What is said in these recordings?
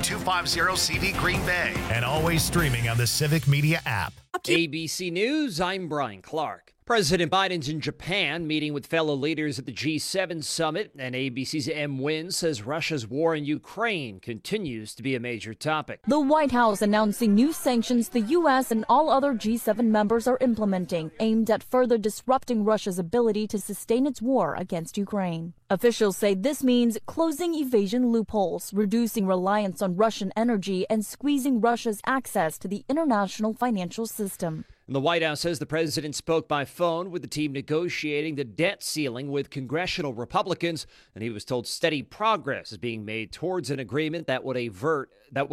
888-250-CV Green Bay. And always streaming on the Civic Media app. ABC News, I'm Brian Clark. President Biden's in Japan meeting with fellow leaders at the G7 summit, and ABC's M. Wynn says Russia's war in Ukraine continues to be a major topic. The White House announcing new sanctions the U.S. and all other G7 members are implementing, aimed at further disrupting Russia's ability to sustain its war against Ukraine. Officials say this means closing evasion loopholes, reducing reliance on Russian energy, and squeezing Russia's access to the international financial system. The White House says the president spoke by phone with the team negotiating the debt ceiling with congressional Republicans, and he was told steady progress is being made towards an agreement that would avert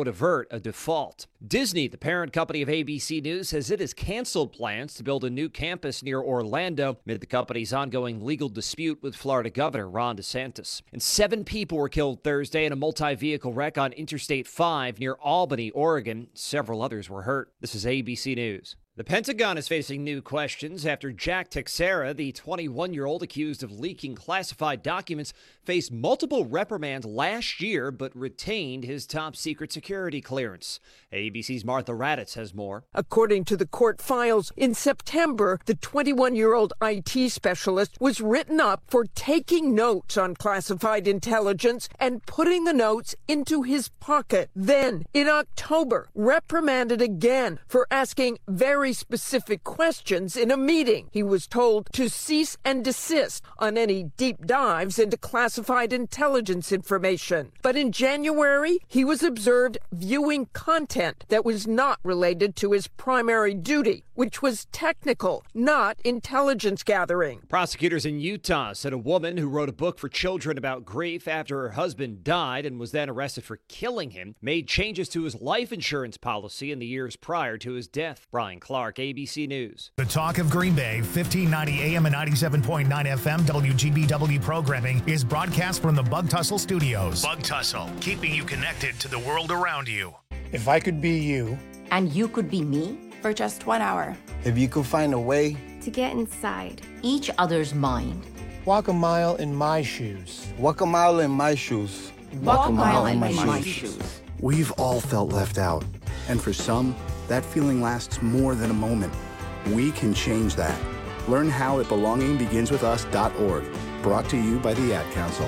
a default. Disney, the parent company of ABC News, says it has canceled plans to build a new campus near Orlando amid the company's ongoing legal dispute with Florida Governor Ron DeSantis. And 7 people were killed Thursday in a multi-vehicle wreck on Interstate 5 near Albany, Oregon. Several others were hurt. This is ABC News. The Pentagon is facing new questions after Jack Teixeira, the 21-year-old accused of leaking classified documents, faced multiple reprimands last year but retained his top-secret security clearance. ABC's Martha Raddatz has more. According to the court files, in September, the 21-year-old IT specialist was written up for taking notes on classified intelligence and putting the notes into his pocket. Then, in October, reprimanded again for asking very specific questions in a meeting. He was told to cease and desist on any deep dives into classified intelligence information. But in January, he was observed viewing content that was not related to his primary duty, which was technical, not intelligence gathering. Prosecutors in Utah said a woman who wrote a book for children about grief after her husband died and was then arrested for killing him made changes to his life insurance policy in the years prior to his death. Brian Clark, ABC News. The Talk of Green Bay, 1590 AM and 97.9 FM WGBW programming is broadcast from the Bug Tussle Studios. Bug Tussle, keeping you connected to the world around you. If I could be you. And you could be me? For just 1 hour. If you could find a way to get inside each other's mind. Walk a mile in my shoes. Walk a mile in my shoes. Walk a mile in my shoes. We've all felt left out. And for some, that feeling lasts more than a moment. We can change that. Learn how at belongingbeginswithus.org. Brought to you by the Ad Council.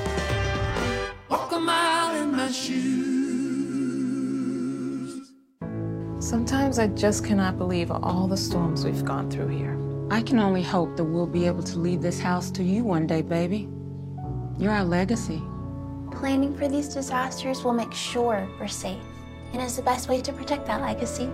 Walk a mile in my shoes. Sometimes I just cannot believe all the storms we've gone through here. I can only hope that we'll be able to leave this house to you one day, baby. You're our legacy. Planning for these disasters will make sure we're safe, and is the best way to protect that legacy.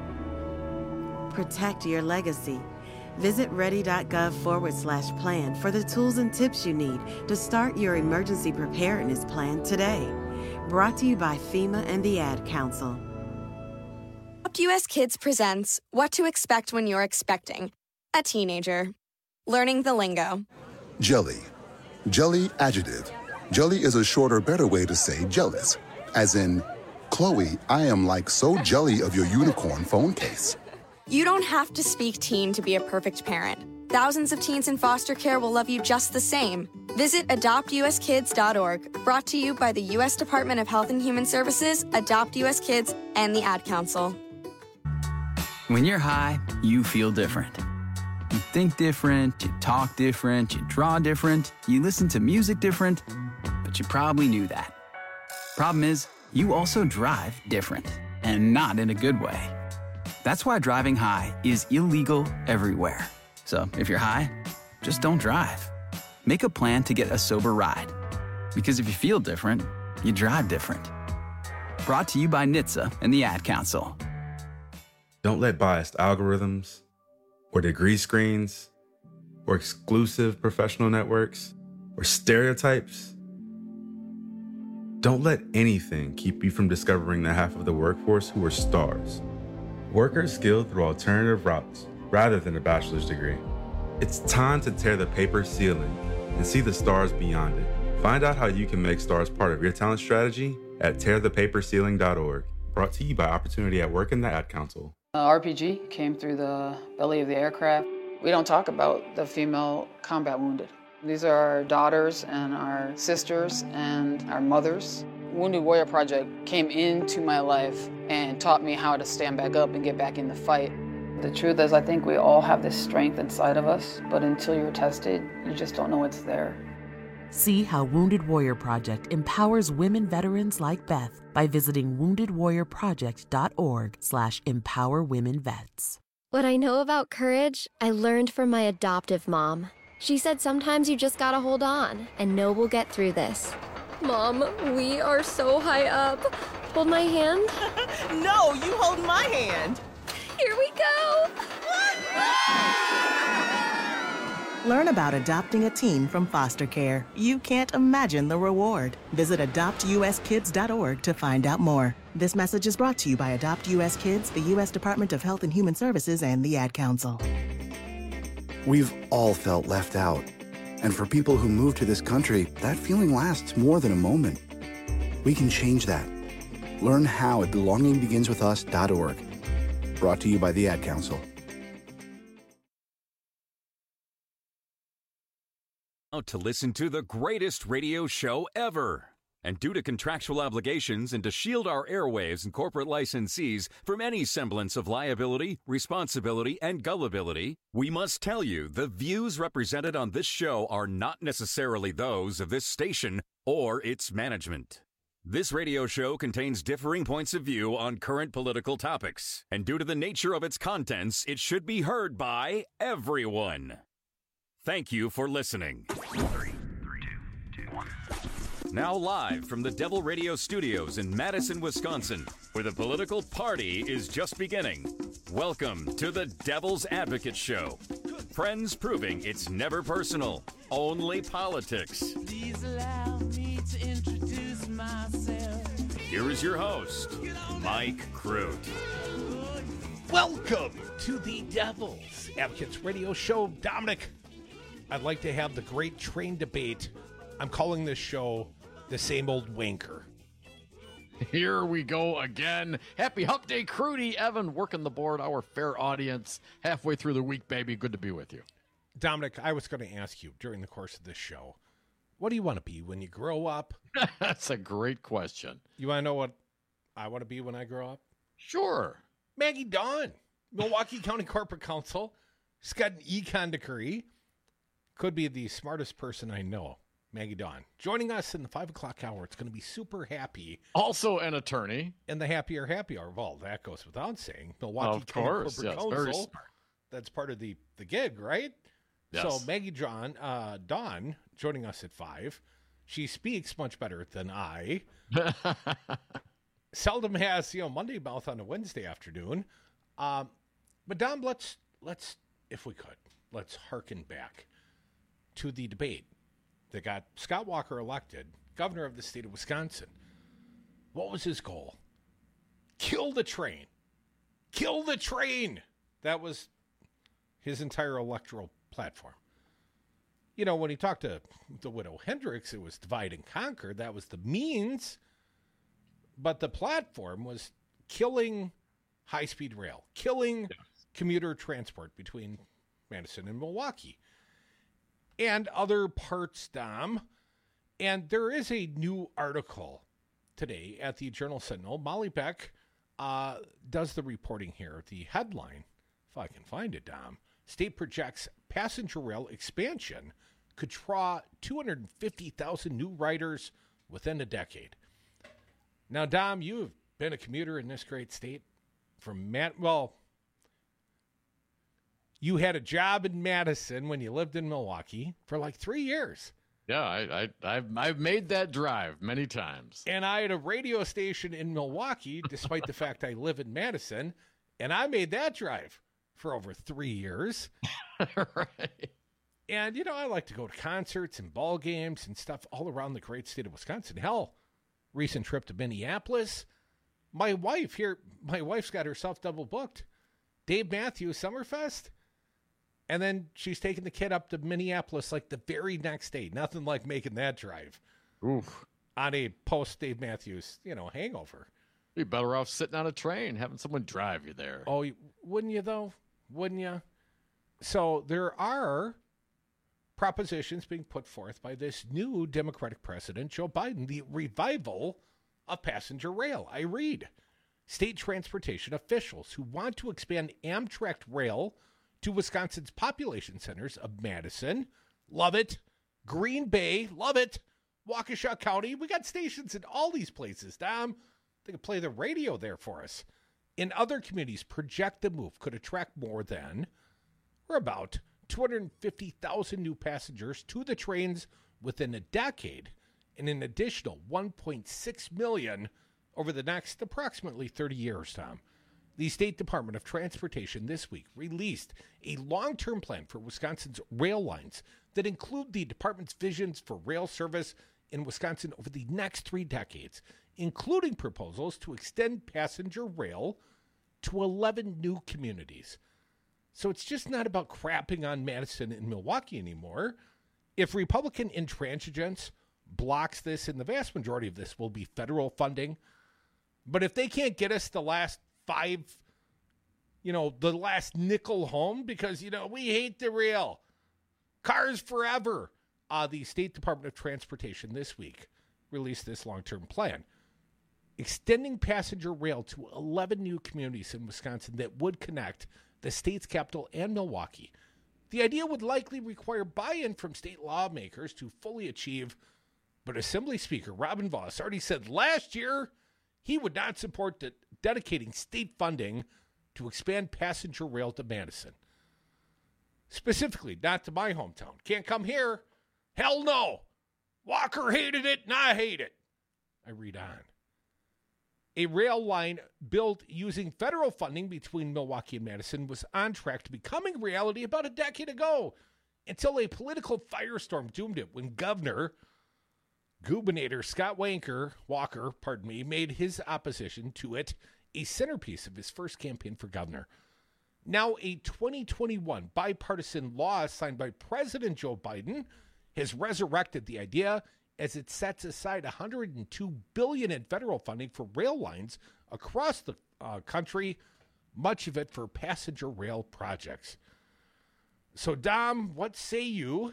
Protect your legacy. Visit ready.gov/plan for the tools and tips you need to start your emergency preparedness plan today. Brought to you by FEMA and the Ad Council. Adopt US Kids presents What to Expect When You're Expecting a Teenager. Learning the lingo. Jelly. Jelly adjective. Jelly is a shorter, better way to say jealous. As in, Chloe, I am like so jelly of your unicorn phone case. You don't have to speak teen to be a perfect parent. Thousands of teens in foster care will love you just the same. Visit adoptuskids.org. Brought to you by the U.S. Department of Health and Human Services, Adopt US Kids, and the Ad Council. When you're high, you feel different. You think different, you talk different, you draw different, you listen to music different, but you probably knew that. Problem is, you also drive different, and not in a good way. That's why driving high is illegal everywhere. So if you're high, just don't drive. Make a plan to get a sober ride. Because if you feel different, you drive different. Brought to you by NHTSA and the Ad Council. Don't let biased algorithms or degree screens or exclusive professional networks or stereotypes. Don't let anything keep you from discovering the half of the workforce who are stars. Workers skilled through alternative routes rather than a bachelor's degree. It's time to tear the paper ceiling and see the stars beyond it. Find out how you can make stars part of your talent strategy at tearthepaperceiling.org. Brought to you by Opportunity at Work and the Ad Council. RPG came through the belly of the aircraft. We don't talk about the female combat wounded. These are our daughters and our sisters and our mothers. Wounded Warrior Project came into my life and taught me how to stand back up and get back in the fight. The truth is, I think we all have this strength inside of us, but until you're tested, you just don't know it's there. See how Wounded Warrior Project empowers women veterans like Beth by visiting woundedwarriorproject.org/empowerwomenvets. What I know about courage, I learned from my adoptive mom. She said sometimes you just gotta hold on and know we'll get through this. Mom, we are so high up. Hold my hand. No, you hold my hand. Here we go. Learn about adopting a teen from foster care. You can't imagine the reward. Visit adoptuskids.org to find out more. This message is brought to you by Adopt US Kids, the U.S. Department of Health and Human Services, and the Ad Council. We've all felt left out. And for people who move to this country, that feeling lasts more than a moment. We can change that. Learn how at belongingbeginswithus.org. Brought to you by the Ad Council. To listen to the greatest radio show ever. And due to contractual obligations and to shield our airwaves and corporate licensees from any semblance of liability, responsibility, and gullibility, we must tell you the views represented on this show are not necessarily those of this station or its management. This radio show contains differing points of view on current political topics, and due to the nature of its contents, it should be heard by everyone. Thank you for listening. 3, 2, 1. Now live from the Devil Radio Studios in Madison, Wisconsin, where the political party is just beginning. Welcome to the Devil's Advocate Show. Friends proving it's never personal, only politics. Please allow me to introduce myself. Here is your host, Mike Crute. Welcome to the Devil's Advocates Radio Show. Dominic, I'd like to have the great train debate. I'm calling this show The Same Old Wanker. Here we go again. Happy Hump Day, Crudy. Evan, working the board, our fair audience. Halfway through the week, baby. Good to be with you. Dominic, I was going to ask you during the course of this show, what do you want to be when you grow up? That's a great question. You want to know what I want to be when I grow up? Sure. Maggie Dawn, Milwaukee County Corporate Counsel. She's got an econ degree. Could be the smartest person I know. Maggie Dawn joining us in the 5 o'clock hour. It's going to be super happy. Also an attorney. And the happier happy hour. Well, that goes without saying. Milwaukee County Corporate Counsel. Very smart. That's part of the gig, right? Yes. So Maggie Dawn joining us at 5. She speaks much better than I. Seldom has, Monday mouth on a Wednesday afternoon. But Dom, let's, if we could, let's hearken back to the debate that got Scott Walker elected governor of the state of Wisconsin. What was his goal? Kill the train. Kill the train. That was his entire electoral platform. When he talked to the widow Hendricks, it was divide and conquer. That was the means. But the platform was killing high-speed rail, killing commuter transport between Madison and Milwaukee. And other parts, Dom. And there is a new article today at the Journal Sentinel. Molly Beck does the reporting here. The headline, if I can find it, Dom, state projects passenger rail expansion could draw 250,000 new riders within a decade. Now, Dom, you have been a commuter in this great state from you had a job in Madison when you lived in Milwaukee for like 3 years. Yeah, I've made that drive many times. And I had a radio station in Milwaukee, despite the fact I live in Madison, and I made that drive for over 3 years. Right. And, I like to go to concerts and ball games and stuff all around the great state of Wisconsin. Hell, recent trip to Minneapolis. My wife's got herself double booked. Dave Matthews Summerfest. And then she's taking the kid up to Minneapolis like the very next day. Nothing like making that drive. Oof. On a post-Dave Matthews, hangover. You'd be better off sitting on a train, having someone drive you there. Oh, wouldn't you, though? Wouldn't you? So there are propositions being put forth by this new Democratic president, Joe Biden, the revival of passenger rail. I read, state transportation officials who want to expand Amtrak rail to Wisconsin's population centers of Madison, love it, Green Bay, love it, Waukesha County. We got stations in all these places, Dom. They can play the radio there for us. In other communities, project the move could attract more than, or about, 250,000 new passengers to the trains within a decade, and an additional 1.6 million over the next approximately 30 years, Tom. The State Department of Transportation this week released a long-term plan for Wisconsin's rail lines that include the department's visions for rail service in Wisconsin over the next 3 decades, including proposals to extend passenger rail to 11 new communities. So it's just not about crapping on Madison and Milwaukee anymore. If Republican intransigence blocks this, and the vast majority of this will be federal funding, but if they can't get us the last 5, the last nickel home because, we hate the rail, cars forever, the State Department of Transportation this week released this long-term plan, extending passenger rail to 11 new communities in Wisconsin that would connect the state's capital and Milwaukee. The idea would likely require buy-in from state lawmakers to fully achieve, but Assembly Speaker Robin Vos already said last year he would not support dedicating state funding to expand passenger rail to Madison. Specifically, not to my hometown. Can't come here. Hell no. Walker hated it, and I hate it. I read on. A rail line built using federal funding between Milwaukee and Madison was on track to becoming reality about a decade ago, until a political firestorm doomed it when Gubernator Scott Walker, made his opposition to it a centerpiece of his first campaign for governor. Now a 2021 bipartisan law signed by President Joe Biden has resurrected the idea as it sets aside $102 billion in federal funding for rail lines across the country, much of it for passenger rail projects. So, Dom, what say you?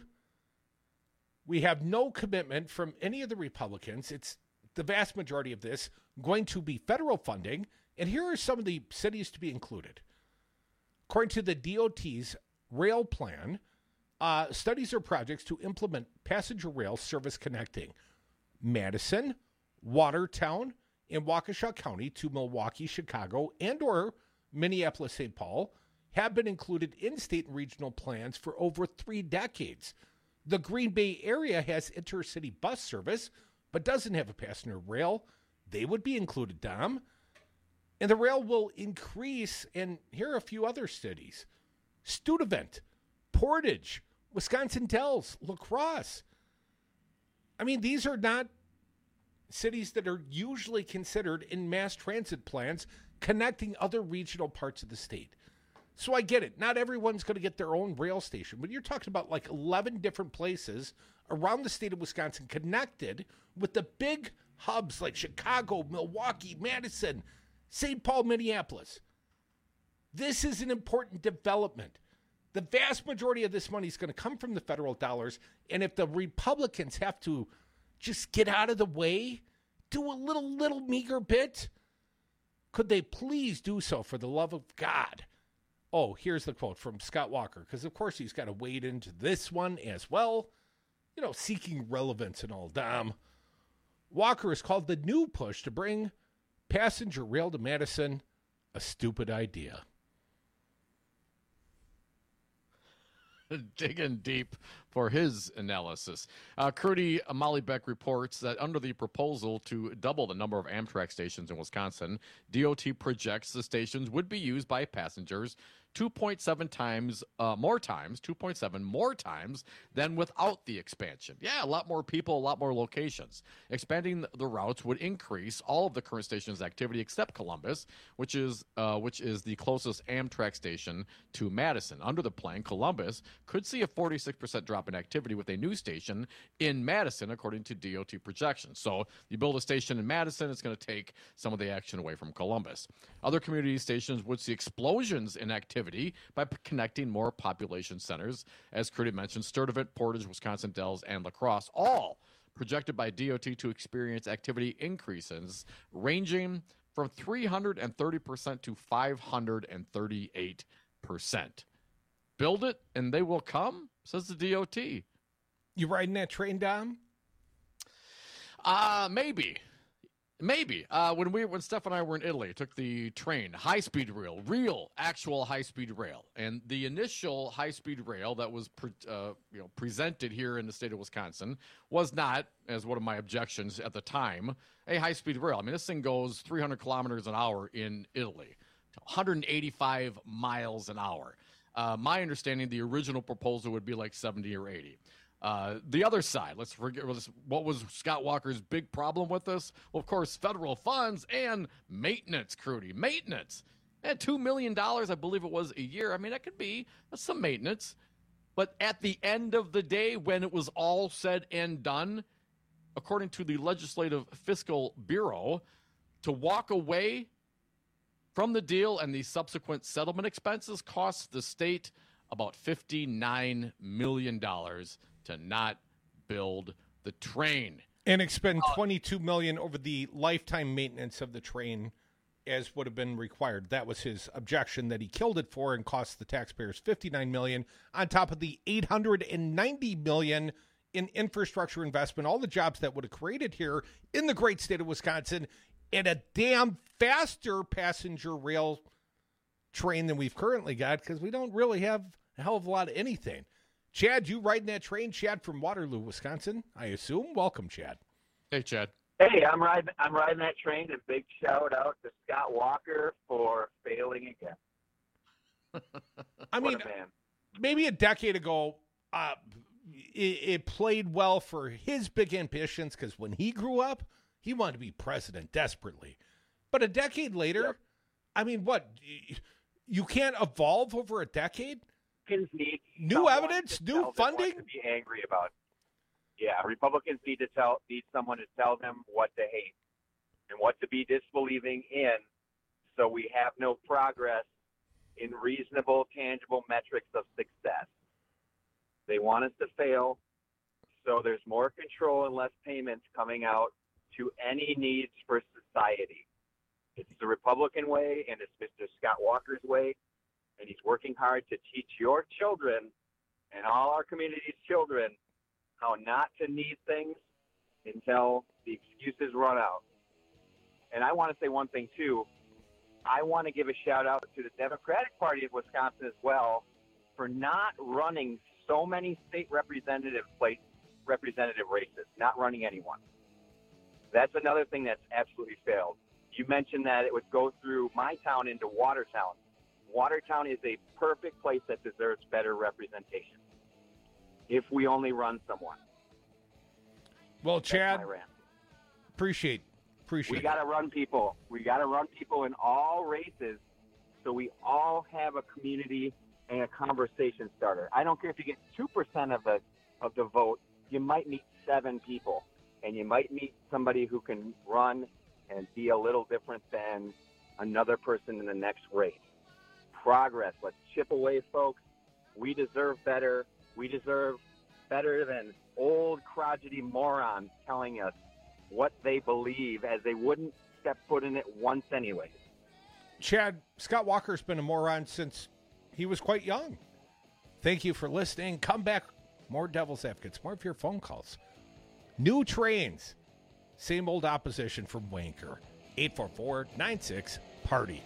We have no commitment from any of the Republicans. It's the vast majority of this going to be federal funding, and here are some of the cities to be included. According to the DOT's rail plan, studies or projects to implement passenger rail service connecting Madison, Watertown, and Waukesha County to Milwaukee, Chicago, and or Minneapolis, St. Paul have been included in state and regional plans for over 3 decades. The Green Bay area has intercity bus service, but doesn't have a passenger rail. They would be included, Dom. And the rail will increase, and here are a few other cities. Studevant, Portage, Wisconsin Dells, La Crosse. I mean, these are not cities that are usually considered in mass transit plans connecting other regional parts of the state. So I get it. Not everyone's going to get their own rail station, but you're talking about like 11 different places around the state of Wisconsin connected with the big hubs like Chicago, Milwaukee, Madison, St. Paul, Minneapolis. This is an important development. The vast majority of this money is going to come from the federal dollars, and if the Republicans have to just get out of the way, do a little meager bit, could they please do so for the love of God? Oh, here's the quote from Scott Walker, because of course he's got to wade into this one as well, seeking relevance and all. Dom. Walker has called the new push to bring passenger rail to Madison a stupid idea. Digging deep for his analysis. Crudy Mollybeck reports that under the proposal to double the number of Amtrak stations in Wisconsin, DOT projects the stations would be used by passengers 2.7 more times than without the expansion. Yeah, a lot more people, a lot more locations. Expanding the routes would increase all of the current stations' activity except Columbus, which is the closest Amtrak station to Madison. Under the plan, Columbus could see a 46% drop in activity with a new station in Madison, according to DOT projections. So you build a station in Madison, it's going to take some of the action away from Columbus. Other community stations would see explosions in activity by connecting more population centers. As Crudy mentioned, Sturtevant, Portage, Wisconsin Dells, and La Crosse all projected by DOT to experience activity increases ranging from 330% to 538%. Build it and they will come, says the DOT. You riding that train, Dom? Maybe. When Steph and I were in Italy, took the train, high-speed rail, real, actual high-speed rail. And the initial high-speed rail that was presented here in the state of Wisconsin was not, as one of my objections at the time, a high-speed rail. I mean, this thing goes 300 kilometers an hour in Italy, 185 miles an hour. My understanding, the original proposal would be like 70 or 80. The other side, let's forget what was Scott Walker's big problem with this. Well, of course, federal funds and maintenance, Crudy. Maintenance. At $2 million, I believe it was, a year. I mean, that could be some maintenance. But at the end of the day, when it was all said and done, according to the Legislative Fiscal Bureau, to walk away from the deal and the subsequent settlement expenses cost the state about $59 million to not build the train. And expend $22 million over the lifetime maintenance of the train as would have been required. That was his objection, that he killed it for and cost the taxpayers $59 million on top of the $890 million in infrastructure investment, all the jobs that would have created here in the great state of Wisconsin, and a damn faster passenger rail train than we've currently got, because we don't really have a hell of a lot of anything. Chad, you riding that train? Chad from Waterloo, Wisconsin, I assume. Welcome, Chad. Hey, Chad. Hey, I'm riding that train, and big shout out to Scott Walker for failing again. I mean, maybe a decade ago, it played well for his big ambitions, because when he grew up, he wanted to be president desperately. But a decade later, I mean, what? You can't evolve over a decade? New evidence, new funding? To be angry about. Yeah, Republicans need someone to tell them what to hate and what to be disbelieving in, so we have no progress in reasonable, tangible metrics of success. They want us to fail, so there's more control and less payments coming out to any needs for society. It's the Republican way, and it's Mr. Scott Walker's way, and he's working hard to teach your children and all our community's children how not to need things until the excuses run out. And I want to say one thing, too. I want to give a shout-out to the Democratic Party of Wisconsin as well for not running so many state representative races, not running anyone. That's another thing that's absolutely failed. You mentioned that it would go through my town into Watertown. Watertown is a perfect place that deserves better representation if we only run someone. Well, Chad, appreciate. We got to run people. We got to run people in all races, so we all have a community and a conversation starter. I don't care if you get 2% of the vote. You might meet 7 people, and you might meet somebody who can run and be a little different than another person in the next race. Progress. Let's chip away, folks. We deserve better. We deserve better than old crotchety morons telling us what they believe, as they wouldn't step foot in it once anyway. Chad, Scott Walker's been a moron since he was quite young. Thank you for listening. Come back. More Devil's Advocates. More of your phone calls. New trains. Same old opposition from Wanker. 844-96-PARTY.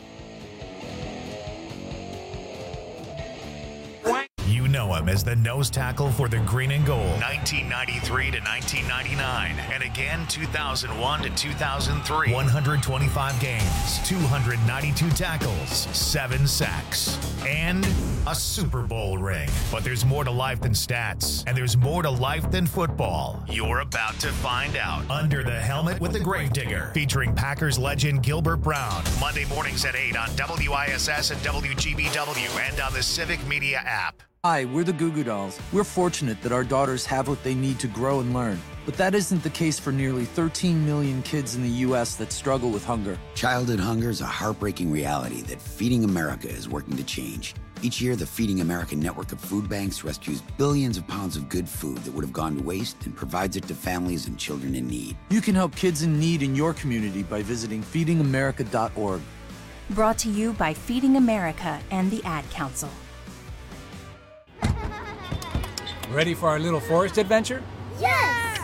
You know him as the nose tackle for the Green and Gold, 1993 to 1999, and again 2001 to 2003. 125 games, 292 tackles, 7 sacks, and a Super Bowl ring. But there's more to life than stats, and there's more to life than football. You're about to find out. Under the Helmet with the Gravedigger, featuring Packers legend Gilbert Brown. Monday mornings at 8 on WISS and WGBW, and on the Civic Media app. Hi, we're the Goo Goo Dolls. We're fortunate that our daughters have what they need to grow and learn. But that isn't the case for nearly 13 million kids in the U.S. that struggle with hunger. Childhood hunger is a heartbreaking reality that Feeding America is working to change. Each year, the Feeding America network of food banks rescues billions of pounds of good food that would have gone to waste and provides it to families and children in need. You can help kids in need in your community by visiting feedingamerica.org. Brought to you by Feeding America and the Ad Council. Ready for our little forest adventure? Yes!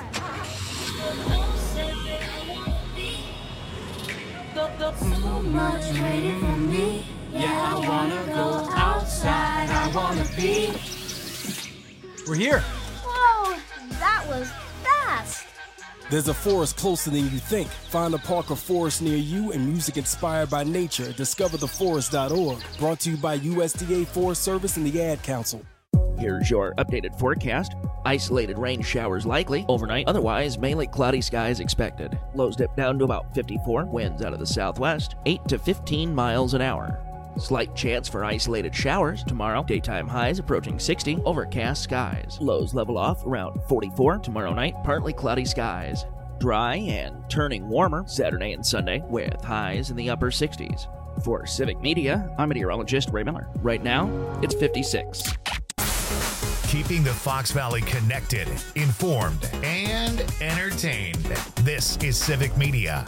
So much waiting for me. Yeah, I wanna go outside. I wanna be. We're here. Whoa, that was fast. There's a forest closer than you think. Find a park or forest near you and music inspired by nature at discovertheforest.org. Brought to you by USDA Forest Service and the Ad Council. Here's your updated forecast. Isolated rain showers likely overnight, otherwise mainly cloudy skies expected. Lows dip down to about 54, winds out of the southwest, 8 to 15 miles an hour. Slight chance for isolated showers tomorrow. Daytime highs approaching 60, overcast skies. Lows level off around 44. Tomorrow night, partly cloudy skies. Dry and turning warmer Saturday and Sunday with highs in the upper 60s. For Civic Media, I'm meteorologist Ray Miller. Right now, it's 56. Keeping the Fox Valley connected, informed, and entertained. This is Civic Media.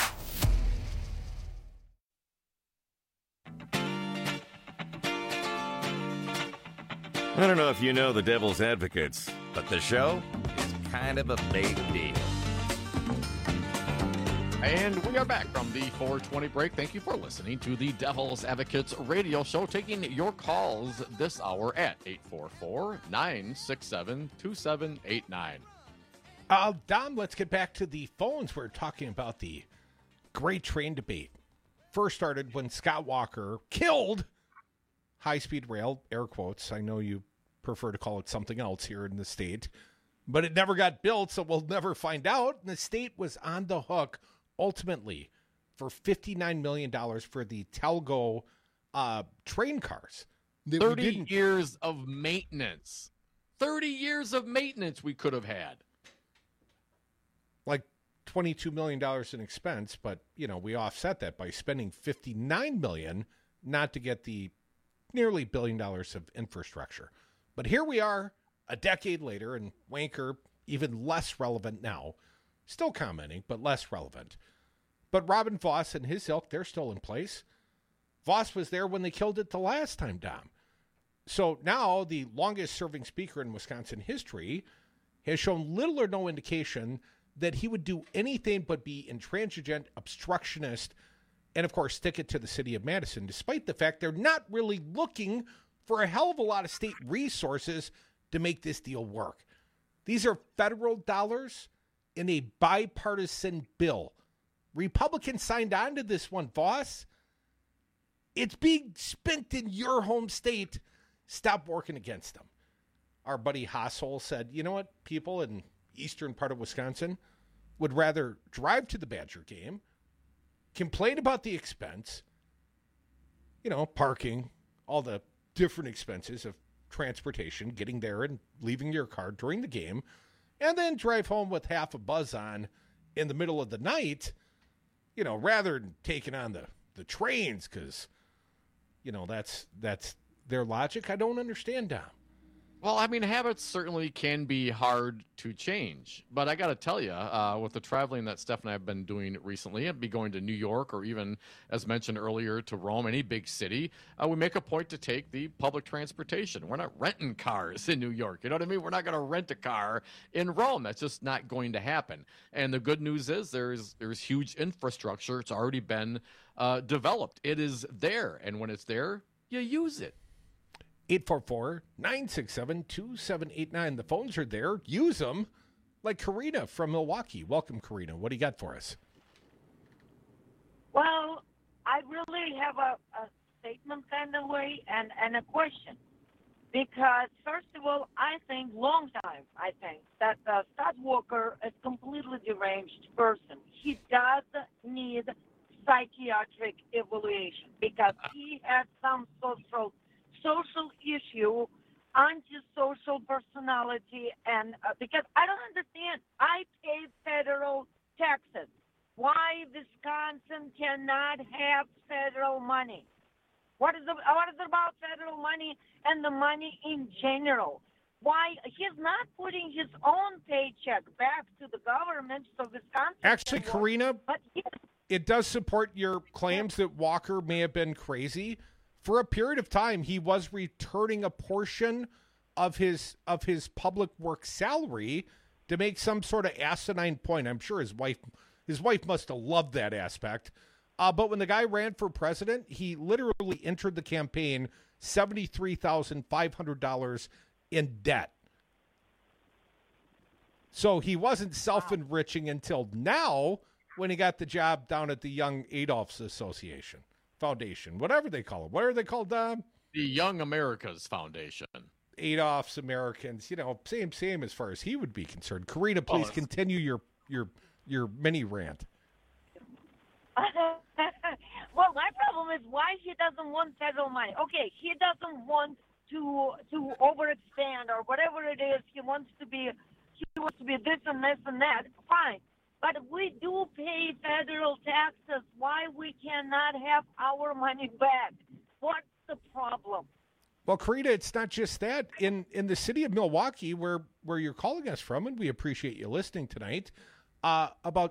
I don't know if you know the Devil's Advocates, but the show is kind of a big deal. And we are back from the 420 break. Thank you for listening to the Devil's Advocates radio show, taking your calls this hour at 844-967-2789. Dom, let's get back to the phones. We're talking about the great train debate. First started when Scott Walker killed high-speed rail, air quotes. I know you prefer to call it something else here in the state, but it never got built, so we'll never find out. And the state was on the hook ultimately for $59 million for the Telgo train cars. 30 years of maintenance. 30 years of maintenance we could have had. Like $22 million in expense, but, you know, we offset that by spending $59 million not to get the nearly $1 billion of infrastructure. But here we are a decade later, and Wanker, even less relevant now, still commenting, but less relevant. But Robin Vos and his ilk, they're still in place. Vos was there when they killed it the last time, Dom. So now the longest-serving speaker in Wisconsin history has shown little or no indication that he would do anything but be intransigent, obstructionist, and, of course, stick it to the city of Madison, despite the fact they're not really looking for a hell of a lot of state resources to make this deal work. These are federal dollars in a bipartisan bill. Republicans signed on to this one, Voss. It's being spent in your home state. Stop working against them. Our buddy Hassel said, you know what, people in eastern part of Wisconsin would rather drive to the Badger game, complain about the expense, you know, parking, all the different expenses of transportation, getting there and leaving your car during the game, and then drive home with half a buzz on in the middle of the night, you know, rather than taking on the trains, because, you know, that's their logic. I don't understand, Dom. Well, I mean, habits certainly can be hard to change. But I got to tell you, with the traveling that Steph and I have been doing recently, and be going to New York or even, as mentioned earlier, to Rome, any big city, we make a point to take the public transportation. We're not renting cars in New York. You know what I mean? We're not going to rent a car in Rome. That's just not going to happen. And the good news is there's huge infrastructure. It's already been developed. It is there. And when it's there, you use it. 844-967-2789. The phones are there. Use them. Like Karina from Milwaukee. Welcome, Karina. What do you got for us? Well, I really have a statement kind of way and a question. Because, first of all, I think that Scott Walker is a completely deranged person. He does need psychiatric evaluation because he has some social issue, antisocial personality, and because I don't understand. I pay federal taxes. Why Wisconsin cannot have federal money? What is it about federal money and the money in general? Why he's not putting his own paycheck back to the government so Wisconsin. Actually, Karina, but it does support your claims that Walker may have been crazy. For a period of time, he was returning a portion of his public work salary to make some sort of asinine point. I'm sure his wife must have loved that aspect. But when the guy ran for president, he literally entered the campaign $73,500 in debt. So he wasn't self-enriching until now when he got the job down at the Young Adolph's Foundation, whatever they call it. What are they called? The Young America's Foundation. Adolph's Americans, same as far as he would be concerned. Karina, please continue your mini rant. Well, my problem is why he doesn't want federal money. Okay, he doesn't want to overexpand or whatever it is. He wants to be this and this and that. Fine. But we do pay federal taxes. Why we cannot have our money back? What's the problem? Well, Karina, it's not just that. In the city of Milwaukee, where you're calling us from, and we appreciate you listening tonight, about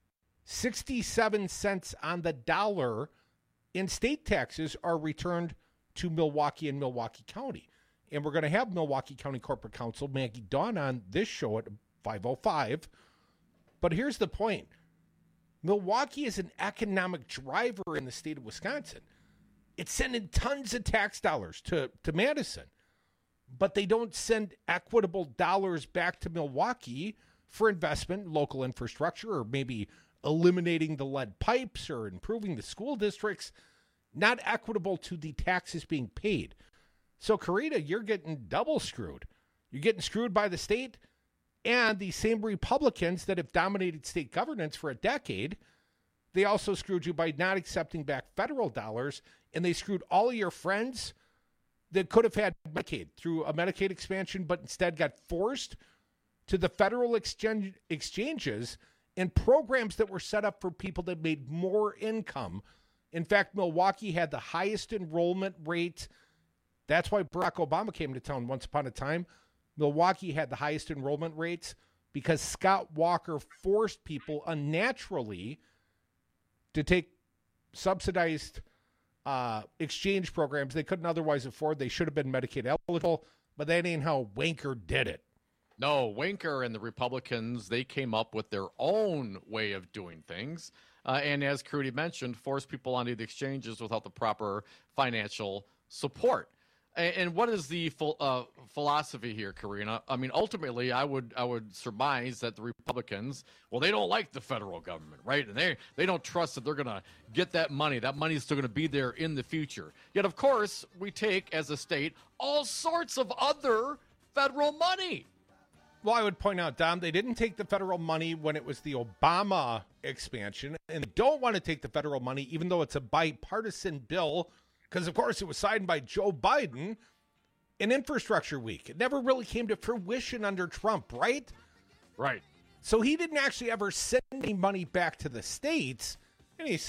67 cents on the dollar in state taxes are returned to Milwaukee and Milwaukee County. And we're going to have Milwaukee County Corporate Counsel Maggie Dawn on this show at 5:05. But here's the point. Milwaukee is an economic driver in the state of Wisconsin. It's sending tons of tax dollars to Madison, but they don't send equitable dollars back to Milwaukee for investment in local infrastructure or maybe eliminating the lead pipes or improving the school districts. Not equitable to the taxes being paid. So, Karina, you're getting double screwed. You're getting screwed by the state and the same Republicans that have dominated state governance for a decade. They also screwed you by not accepting back federal dollars, and they screwed all of your friends that could have had Medicaid through a Medicaid expansion, but instead got forced to the federal exchanges and programs that were set up for people that made more income. In fact, Milwaukee had the highest enrollment rate. That's why Barack Obama came to town once upon a time. Milwaukee had the highest enrollment rates because Scott Walker forced people unnaturally to take subsidized exchange programs they couldn't otherwise afford. They should have been Medicaid eligible, but that ain't how Winker did it. No, Winker and the Republicans, they came up with their own way of doing things. And as Crudy mentioned, forced people onto the exchanges without the proper financial support. And what is the philosophy here, Karina? I mean, ultimately, I would surmise that the Republicans, well, they don't like the federal government, right? And they don't trust that they're going to get that money. That money is still going to be there in the future. Yet, of course, we take, as a state, all sorts of other federal money. Well, I would point out, Dom, they didn't take the federal money when it was the Obama expansion, and they don't want to take the federal money, even though it's a bipartisan bill, because, of course, it was signed by Joe Biden in Infrastructure Week. It never really came to fruition under Trump, right? Right. So he didn't actually ever send any money back to the states in any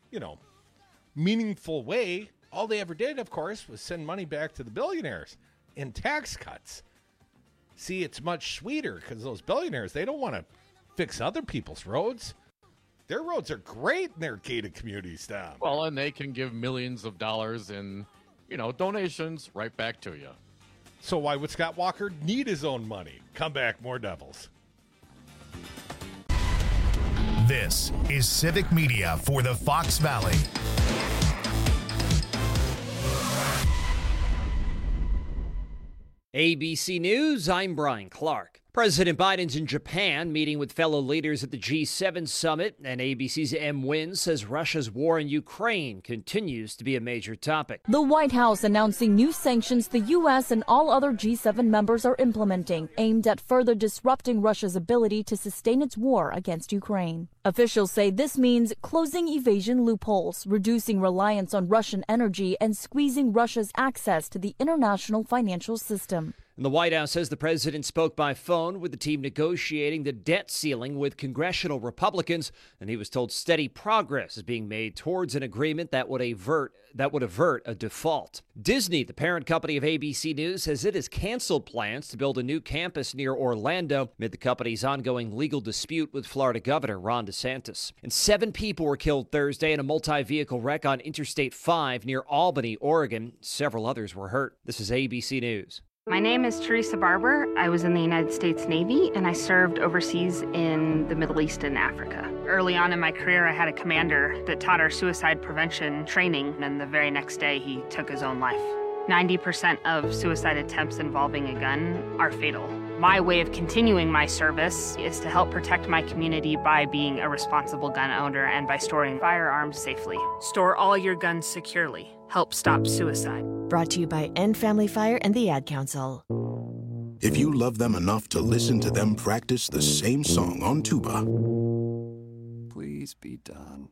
meaningful way. All they ever did, of course, was send money back to the billionaires in tax cuts. See, it's much sweeter because those billionaires, they don't want to fix other people's roads. Their roads are great in their gated communities, Tom. Well, and they can give millions of dollars in, donations right back to you. So why would Scott Walker need his own money? Come back, more Devils. This is Civic Media for the Fox Valley. ABC News, I'm Brian Clark. President Biden's in Japan meeting with fellow leaders at the G7 summit, and ABC's M. Wynn says Russia's war in Ukraine continues to be a major topic. The White House announcing new sanctions the U.S. and all other G7 members are implementing, aimed at further disrupting Russia's ability to sustain its war against Ukraine. Officials say this means closing evasion loopholes, reducing reliance on Russian energy, and squeezing Russia's access to the international financial system. And the White House says the president spoke by phone with the team negotiating the debt ceiling with congressional Republicans, and he was told steady progress is being made towards an agreement that would avert a default. Disney, the parent company of ABC News, says it has canceled plans to build a new campus near Orlando amid the company's ongoing legal dispute with Florida Governor Ron DeSantis. And 7 people were killed Thursday in a multi-vehicle wreck on Interstate 5 near Albany, Oregon. Several others were hurt. This is ABC News. My name is Teresa Barber. I was in the United States Navy, and I served overseas in the Middle East and Africa. Early on in my career, I had a commander that taught our suicide prevention training, and the very next day, he took his own life. 90% of suicide attempts involving a gun are fatal. My way of continuing my service is to help protect my community by being a responsible gun owner and by storing firearms safely. Store all your guns securely. Help stop suicide. Brought to you by End Family Fire and the Ad Council. If you love them enough to listen to them practice the same song on tuba, please be done.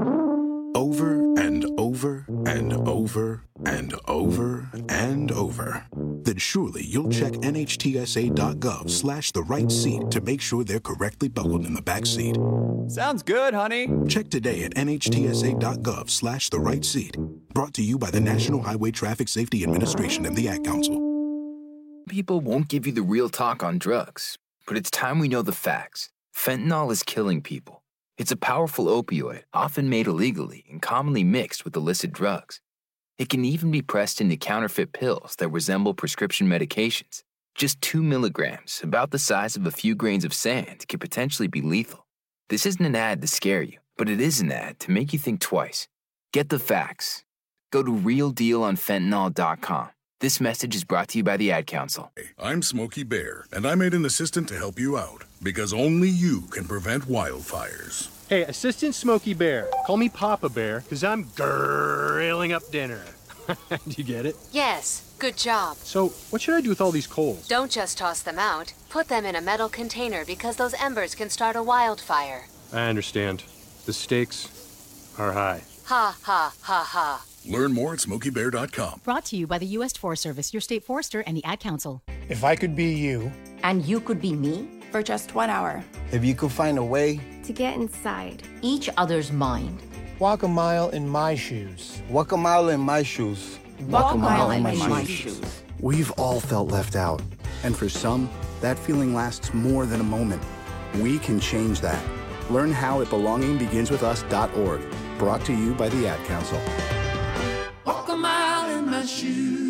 Over and over and over and over and over, then surely you'll check NHTSA.gov/the right seat to make sure they're correctly buckled in the back seat. Sounds good, honey. Check today at NHTSA.gov/the right seat. Brought to you by the National Highway Traffic Safety Administration and the Ad Council. People won't give you the real talk on drugs, but it's time we know the facts. Fentanyl is killing people. It's a powerful opioid, often made illegally and commonly mixed with illicit drugs. It can even be pressed into counterfeit pills that resemble prescription medications. Just 2 milligrams, about the size of a few grains of sand, can potentially be lethal. This isn't an ad to scare you, but it is an ad to make you think twice. Get the facts. Go to realdealonfentanyl.com. This message is brought to you by the Ad Council. I'm Smokey Bear, and I made an assistant to help you out, because only you can prevent wildfires. Hey, Assistant Smokey Bear, call me Papa Bear, because I'm grilling up dinner. Do you get it? Yes, good job. So, what should I do with all these coals? Don't just toss them out. Put them in a metal container because those embers can start a wildfire. I understand. The stakes are high. Ha, ha, ha, ha. Learn more at SmokeyBear.com. Brought to you by the U.S. Forest Service, your state forester, and the Ad Council. If I could be you. And you could be me? For just 1 hour. If you could find a way. To get inside each other's mind. Walk a mile in my shoes. Walk a mile in my shoes. Walk a mile in my shoes. We've all felt left out. And for some, that feeling lasts more than a moment. We can change that. Learn how at belongingbeginswithus.org. Brought to you by the Ad Council. Walk a mile in my shoes.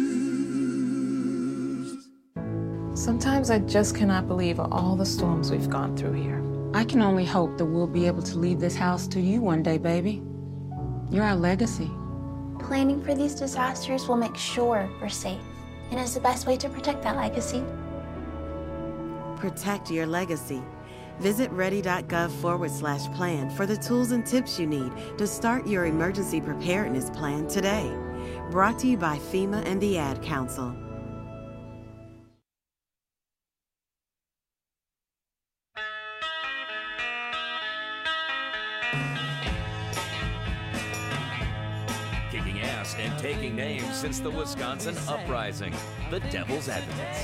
Sometimes I just cannot believe all the storms we've gone through here. I can only hope that we'll be able to leave this house to you one day, baby. You're our legacy. Planning for these disasters will make sure we're safe, and is the best way to protect that legacy. Protect your legacy. Visit ready.gov/plan for the tools and tips you need to start your emergency preparedness plan today. Brought to you by FEMA and the Ad Council. Kicking ass and taking names since the Wisconsin Uprising. The Devil's Advocates.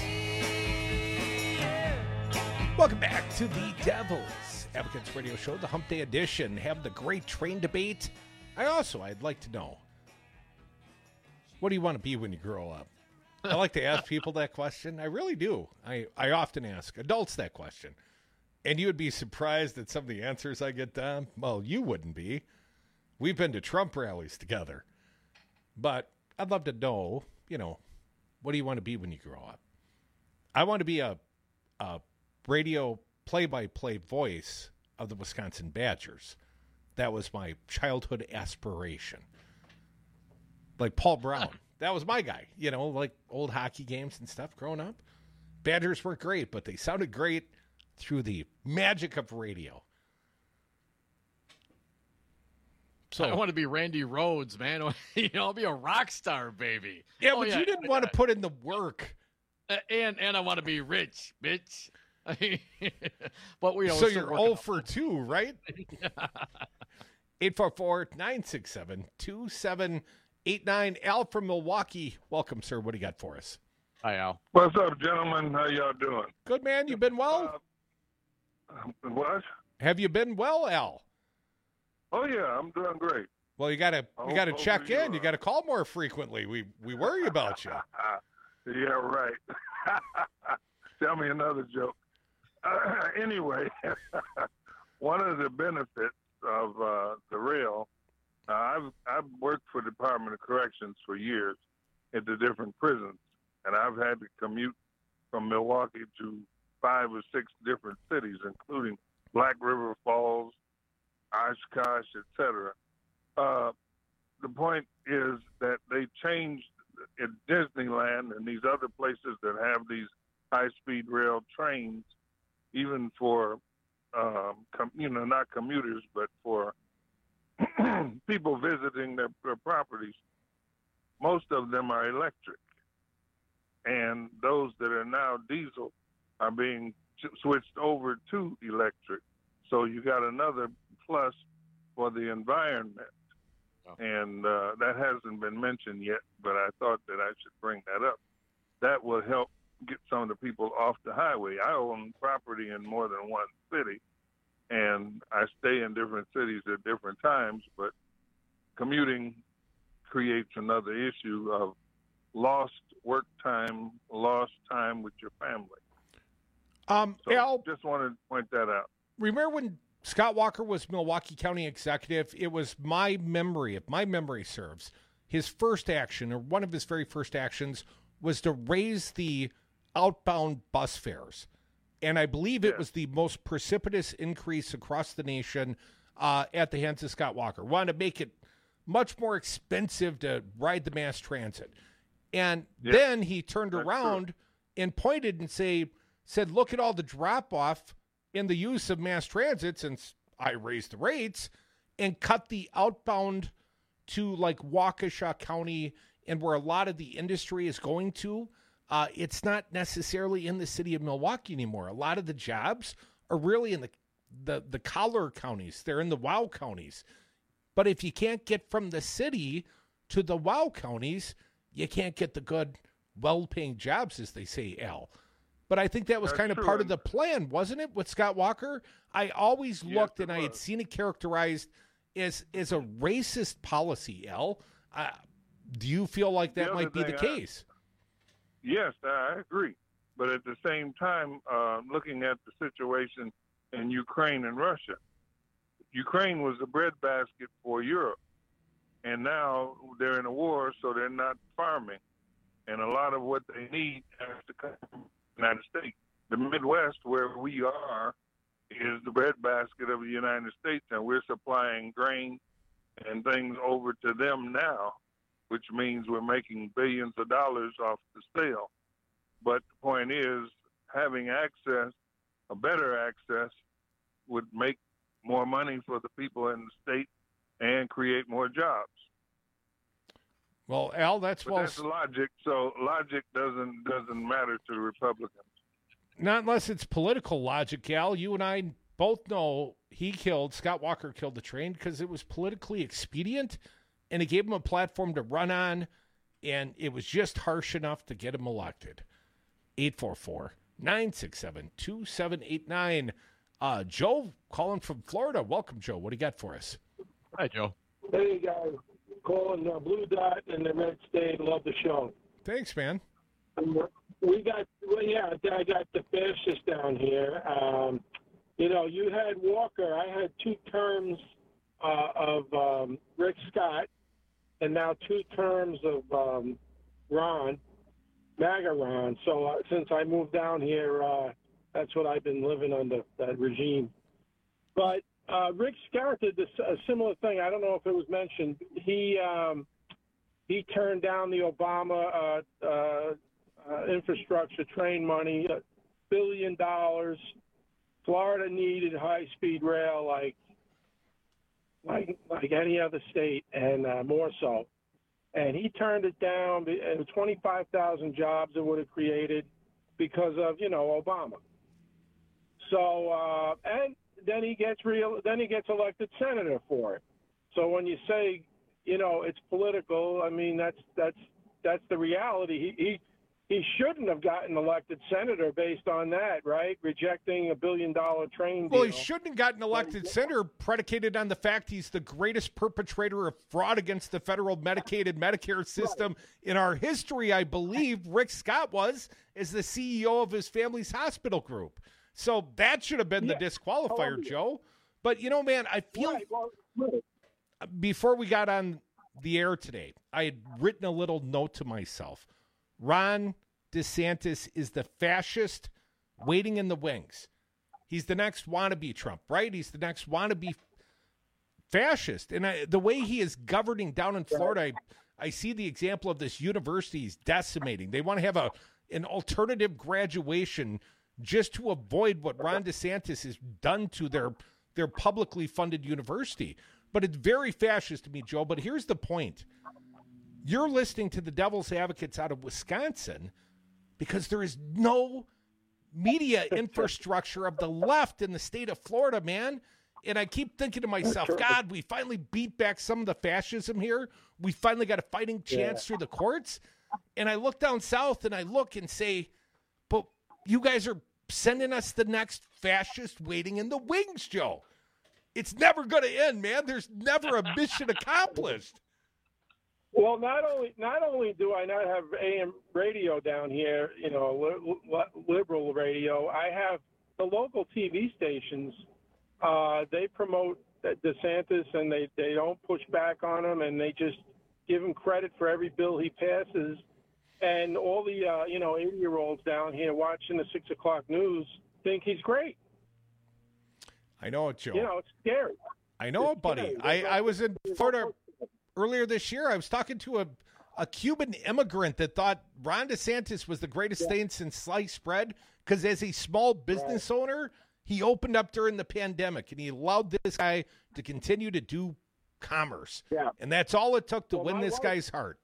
Welcome back to the Devil's Advocates Radio Show, the Hump Day edition. Have the great train debate. I'd like to know, what do you want to be when you grow up? I like to ask people that question. I really do. I often ask adults that question. And you would be surprised at some of the answers I get down. Well, you wouldn't be. We've been to Trump rallies together. But I'd love to know, what do you want to be when you grow up? I want to be a radio play-by-play voice of the Wisconsin Badgers. That was my childhood aspiration. Like Paul Brown. That was my guy. Like old hockey games and stuff growing up. Badgers were great, but they sounded great through the magic of radio. So I want to be Randy Rhoads, man. I'll be a rock star, baby. Yeah, but you didn't want to put in the work. And I want to be rich, bitch. But so you're 0 for 2, right? 844-967-2789. Al from Milwaukee. Welcome, sir. What do you got for us? Hi, Al. What's up, gentlemen? How y'all doing? Good, man. You been well? What? Have you been well, Al? Oh yeah, I'm doing great. Well, you gotta check in. You gotta call more frequently. We worry about you. Yeah, right. Tell me another joke. Anyway, one of the benefits of the rail, I've worked for the Department of Corrections for years at the different prisons, and I've had to commute from Milwaukee to 5 or 6 different cities, including Black River Falls, Oshkosh, etc. The point is that they changed at Disneyland and these other places that have these high-speed rail trains, even for, not commuters, but for people visiting their properties. Most of them are electric. And those that are now diesel are being switched over to electric. So you got another plus for the environment. Oh. And that hasn't been mentioned yet, but I thought that I should bring that up. That will help get some of the people off the highway. I own property in more than one city, and I stay in different cities at different times, but commuting creates another issue of lost work time, lost time with your family. Al, just wanted to point that out. Remember when Scott Walker was Milwaukee County Executive? It was my memory, if my memory serves, his first action, or one of his very first actions, was to raise the outbound bus fares. And I believe it was the most precipitous increase across the nation at the hands of Scott Walker. Wanted to make it much more expensive to ride the mass transit. And then he turned around and pointed and said, look at all the drop-off in the use of mass transit since I raised the rates, and cut the outbound to like Waukesha County and where a lot of the industry is going to. It's not necessarily in the city of Milwaukee anymore. A lot of the jobs are really in the collar counties. They're in the WOW counties. But if you can't get from the city to the WOW counties, you can't get the good, well-paying jobs, as they say, Al. But I think that was kind of part of the plan, wasn't it, with Scott Walker? I always looked and I had seen it characterized as a racist policy, Al. Do you feel like that might be the case? Yes, I agree. But at the same time, looking at the situation in Ukraine and Russia, Ukraine was the breadbasket for Europe. And now they're in a war, so they're not farming. And a lot of what they need has to come from the United States. The Midwest, where we are, is the breadbasket of the United States, and we're supplying grain and things over to them now, which means we're making billions of dollars off the sale. But the point is, having access, a better access, would make more money for the people in the state and create more jobs. Well, Al, that's logic. So logic doesn't matter to the Republicans. Not unless it's political logic, Al. You and I both know Scott Walker killed the train because it was politically expedient, and it gave him a platform to run on, and it was just harsh enough to get him elected. 844-967-2789. Joe calling from Florida. Welcome, Joe. What do you got for us? Hi, Joe. Hey, guys. Calling Blue Dot and the Red State. Love the show. Thanks, man. I got the fascists down here. You had Walker. I had 2 terms of Rick Scott, and now 2 terms of Ron, MAGA Ron. So since I moved down here, that's what I've been living under, that regime. But Rick Scott did a similar thing. I don't know if it was mentioned. He turned down the Obama infrastructure train money, $1 billion. Florida needed high-speed rail like any other state, and more so. And he turned it down. 25,000 jobs it would have created because of Obama. So and then he gets elected senator for it. So when you say, it's political, I mean that's the reality. he shouldn't have gotten elected senator based on that, right? Rejecting $1 billion train deal. Well, he shouldn't have gotten elected senator predicated on the fact he's the greatest perpetrator of fraud against the federal Medicaid and Medicare system in our history, I believe. Rick Scott was, as the CEO of his family's hospital group. So that should have been the disqualifier, Joe. But, you know, man, I feel before we got on the air today, I had written a little note to myself. Ron DeSantis is the fascist waiting in the wings. He's the next wannabe Trump, right? He's the next wannabe fascist. And the way he is governing down in Florida, I see the example of this university he's decimating. They want to have an alternative graduation just to avoid what Ron DeSantis has done to their publicly funded university. But it's very fascist to me, Joe. But here's the point. You're listening to the devil's advocates out of Wisconsin because there is no media infrastructure of the left in the state of Florida, man. And I keep thinking to myself, God, we finally beat back some of the fascism here. We finally got a fighting chance through the courts. And I look down south and I look and say, but you guys are sending us the next fascist waiting in the wings, Joe. It's never going to end, man. There's never a mission accomplished. Well, not only do I not have AM radio down here, you know, liberal radio, I have the local TV stations. They promote DeSantis, and they don't push back on him, and they just give him credit for every bill he passes. And all the 80-year-olds down here watching the 6 o'clock news think he's great. I know it, Joe. You know, it's scary. I know it, buddy. I was in Florida earlier this year. I was talking to a Cuban immigrant that thought Ron DeSantis was the greatest thing since sliced bread because as a small business owner, he opened up during the pandemic and he allowed this guy to continue to do commerce. Yeah. And that's all it took to win this guy's heart.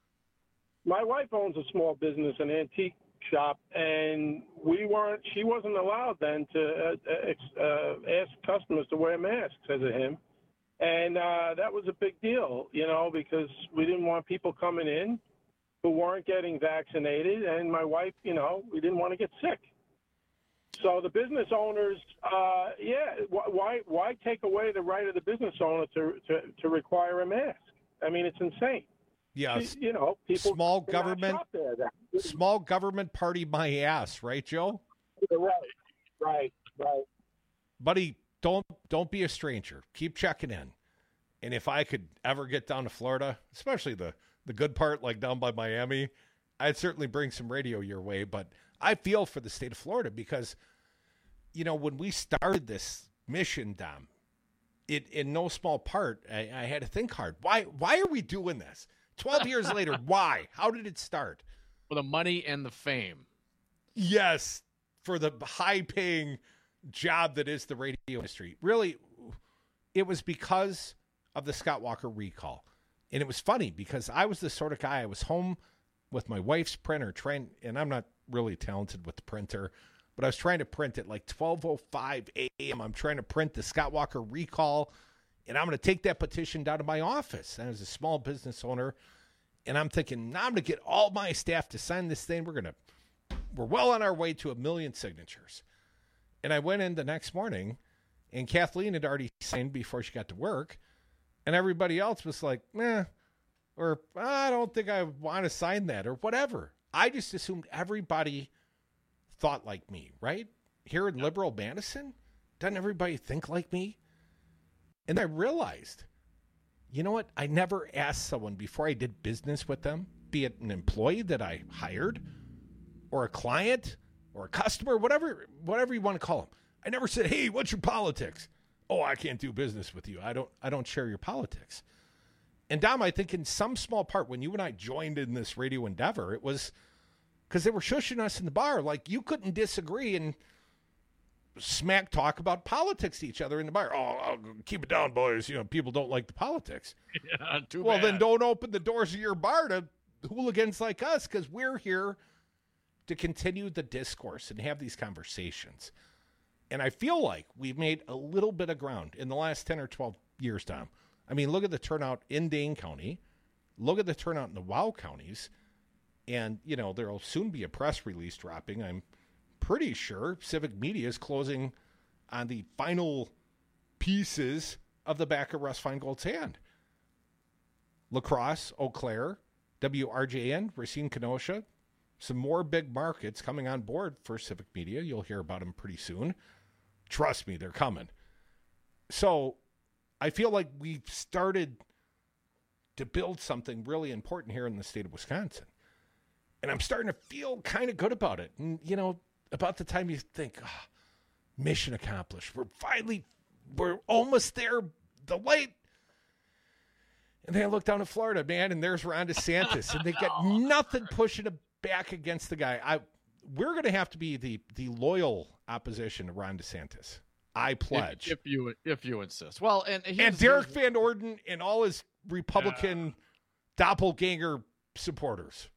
My wife owns a small business, an antique shop, and she wasn't allowed then to ask customers to wear masks because of him. And that was a big deal, you know, because we didn't want people coming in who weren't getting vaccinated. And my wife, you know, we didn't want to get sick. So the business owners, why take away the right of the business owner to require a mask? I mean, it's insane. Yes. You know, people small government party my ass, right, Joe? Right. Buddy, don't be a stranger. Keep checking in. And if I could ever get down to Florida, especially the good part, like down by Miami, I'd certainly bring some radio your way. But I feel for the state of Florida because, you know, when we started this mission, Dom, it in no small part, I had to think hard. Why are we doing this? 12 years later, why? How did it start? For the money and the fame. Yes, for the high-paying job that is the radio industry. Really, it was because of the Scott Walker recall. And it was funny because I was the sort of guy, I was home with my wife's printer, and I'm not really talented with the printer, but I was trying to print at like 12:05 a.m. I'm trying to print the Scott Walker recall, and I'm going to take that petition down to my office. And as a small business owner, and I'm thinking, now I'm going to get all my staff to sign this thing. We're well on our way to 1 million signatures. And I went in the next morning, and Kathleen had already signed before she got to work, and everybody else was like, or I don't think I want to sign that, or whatever. I just assumed everybody thought like me, right? Here in liberal Madison, doesn't everybody think like me? And I realized, you know what? I never asked someone before I did business with them, be it an employee that I hired or a client or a customer, whatever you want to call them. I never said, hey, what's your politics? Oh, I can't do business with you. I don't share your politics. And Dom, I think in some small part, when you and I joined in this radio endeavor, it was because they were shushing us in the bar. Like, you couldn't disagree and smack talk about politics to each other in the bar. Oh, I'll keep it down, boys. You know, people don't like the politics. Yeah, too well, bad. Then don't open the doors of your bar to hooligans like us, because we're here to continue the discourse and have these conversations. And I feel like we've made a little bit of ground in the last 10 or 12 years, Tom. I mean, look at the turnout in Dane County. Look at the turnout in the WOW counties. And, you know, there will soon be a press release dropping. I'm pretty sure Civic Media is closing on the final pieces of the back of Russ Feingold's hand. La Crosse, Eau Claire, WRJN, Racine, Kenosha. Some more big markets coming on board for Civic Media. You'll hear about them pretty soon. Trust me, they're coming. So I feel like we've started to build something really important here in the state of Wisconsin. And I'm starting to feel kind of good about it. And, you know, about the time you think, mission accomplished. We're almost there. The light. And then I look down at Florida, man, and there's Ron DeSantis. And they got nothing pushing it back against the guy. We're going to have to be the loyal opposition to Ron DeSantis. I pledge. If you insist. Well, and Derek Van Orden and all his Republican doppelganger supporters.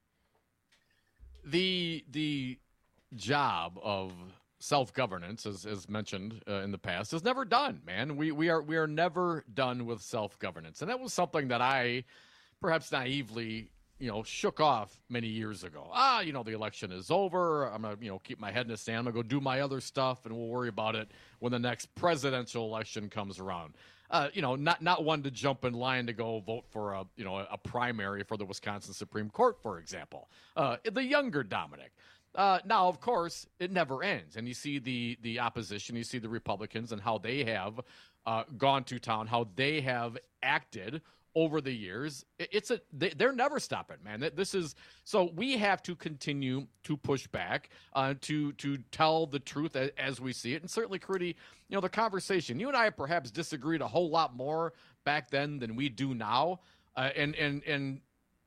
The job of self-governance, as mentioned in the past, is never done, man. We are never done with self-governance. And that was something that I perhaps naively, shook off many years ago. The election is over. I'm going to, keep my head in the sand. I'm going to go do my other stuff, and we'll worry about it when the next presidential election comes around. Not one to jump in line to go vote for a primary for the Wisconsin Supreme Court, for example. The younger Dominic. Now, of course, it never ends. And you see the opposition, you see the Republicans and how they have gone to town, how they have acted over the years. They're never stopping, man. So we have to continue to push back, to tell the truth as we see it. And certainly, Crudy, the conversation, you and I perhaps disagreed a whole lot more back then than we do now. And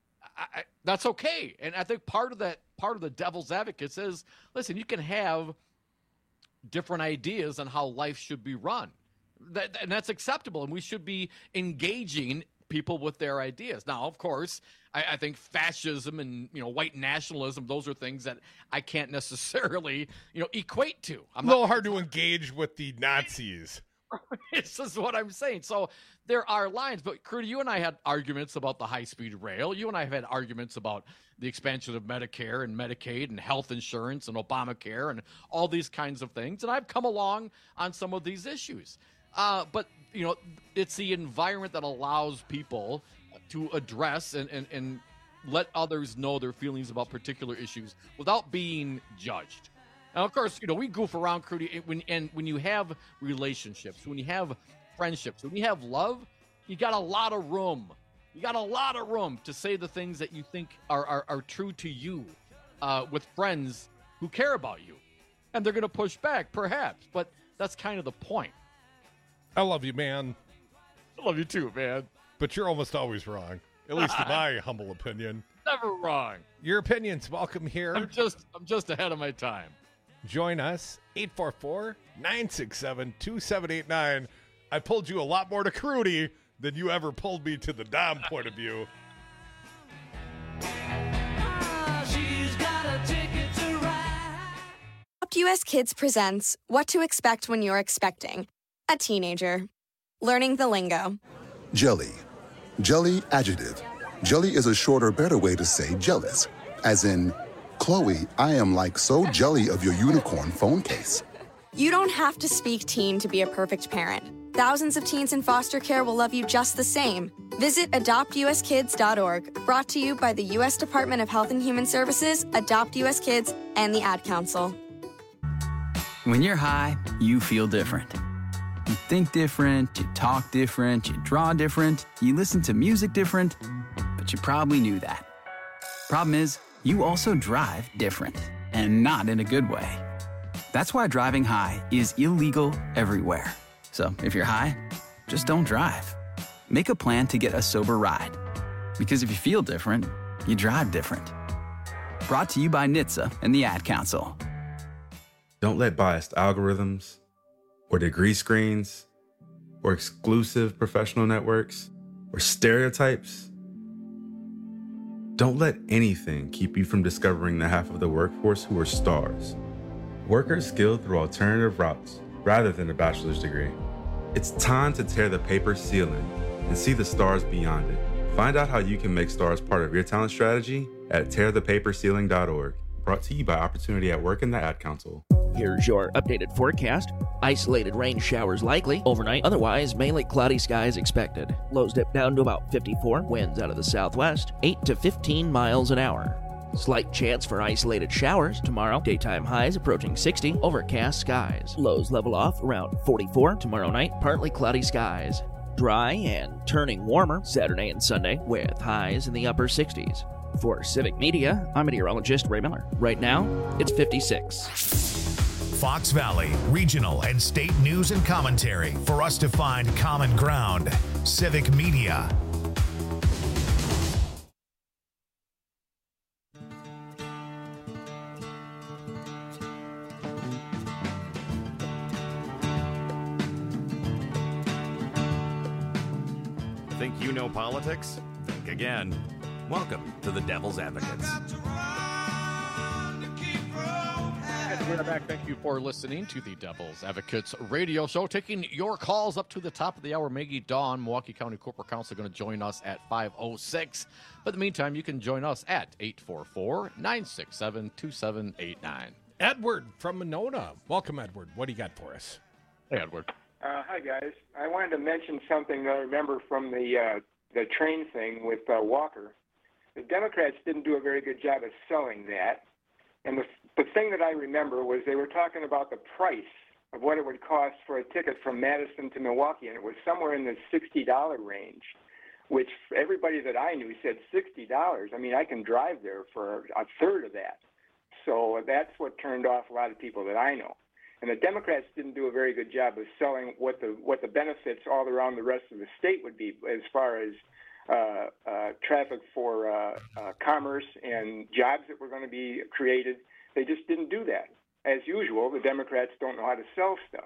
that's okay. And I think part of the devil's advocate says, listen, you can have different ideas on how life should be run. And that's acceptable. And we should be engaging people with their ideas. Now, of course, I think fascism and, white nationalism, those are things that I can't necessarily, equate to. I'm a little hard to engage with the Nazis. This is what I'm saying. So there are lines, but Crudy, you and I had arguments about the high-speed rail. You and I have had arguments about the expansion of Medicare and Medicaid and health insurance and Obamacare and all these kinds of things. And I've come along on some of these issues. But, it's the environment that allows people to address and let others know their feelings about particular issues without being judged. Now, of course, we goof around, Crudy, when you have relationships, when you have friendships, when you have love, you got a lot of room. You got a lot of room to say the things that you think are true to you with friends who care about you. And they're going to push back, perhaps, but that's kind of the point. I love you, man. I love you too, man. But you're almost always wrong, at least in my humble opinion. Never wrong. Your opinion's welcome here. I'm just ahead of my time. Join us, 844-967-2789. I pulled you a lot more to Crudy than you ever pulled me to the Dom point of view. Adopt US Kids presents What to Expect When You're Expecting a Teenager. Learning the lingo. Jelly. Jelly adjective. Jelly is a shorter, better way to say jealous. As in, Chloe, I am like so jelly of your unicorn phone case. You don't have to speak teen to be a perfect parent. Thousands of teens in foster care will love you just the same. Visit adoptuskids.org, brought to you by the U.S. Department of Health and Human Services, Adopt US Kids, and the Ad Council. When you're high, you feel different. You think different, you talk different, you draw different, you listen to music different, but you probably knew that. Problem is, you also drive different, and not in a good way. That's why driving high is illegal everywhere. So if you're high, just don't drive. Make a plan to get a sober ride. Because if you feel different, you drive different. Brought to you by NHTSA and the Ad Council. Don't let biased algorithms, or degree screens, or exclusive professional networks, or stereotypes. Don't let anything keep you from discovering the half of the workforce who are stars. Workers skilled through alternative routes rather than a bachelor's degree. It's time to tear the paper ceiling and see the stars beyond it. Find out how you can make STARS part of your talent strategy at tearthepaperceiling.org. Brought to you by Opportunity at Work and the Ad Council. Here's your updated forecast. Isolated rain showers likely overnight, otherwise mainly cloudy skies expected. Lows dip down to about 54, winds out of the southwest, 8 to 15 miles an hour. Slight chance for isolated showers tomorrow. Daytime highs approaching 60, overcast skies. Lows level off around 44 tomorrow night, partly cloudy skies. Dry and turning warmer Saturday and Sunday with highs in the upper 60s. For Civic Media, I'm meteorologist Ray Miller. Right now, it's 56. Fox Valley, regional and state news and commentary for us to find common ground. Civic Media. Think you know politics? Think again. Welcome to the Devil's Advocates. And we're back. Thank you for listening to the Devil's Advocates radio show. Taking your calls up to the top of the hour. Maggie Dawn, Milwaukee County Corporate Counsel, going to join us at 5:06. But in the meantime, you can join us at 844-967-2789. Edward from Monona. Welcome, Edward. What do you got for us? Hey, Edward. Hi, guys. I wanted to mention something that I remember from the train thing with Walker. The Democrats didn't do a very good job of selling that. And the thing that I remember was they were talking about the price of what it would cost for a ticket from Madison to Milwaukee, and it was somewhere in the $60 range, which everybody that I knew said $60. I mean, I can drive there for a third of that. So that's what turned off a lot of people that I know. And the Democrats didn't do a very good job of selling what the benefits all around the rest of the state would be as far as traffic for commerce and jobs that were going to be created. They just didn't do that. As usual, the Democrats don't know how to sell stuff.